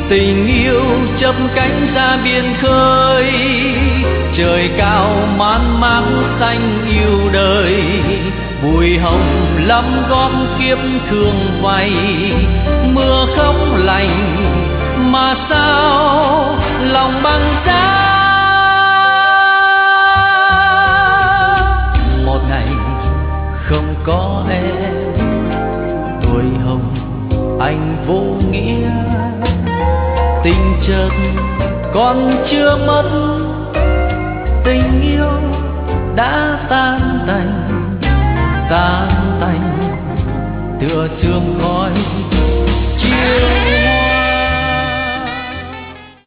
Tình yêu chớp cánh ra biển khơi, trời cao man máng xanh yêu đời. Bụi hồng lắm gót kiếp thương vay, mưa không lành mà sao lòng băng giá. Một ngày không có em, tuổi hồng anh vô nghĩa. Tình chợt còn chưa mất, tình yêu đã tan tành, tan tành. Tựa sương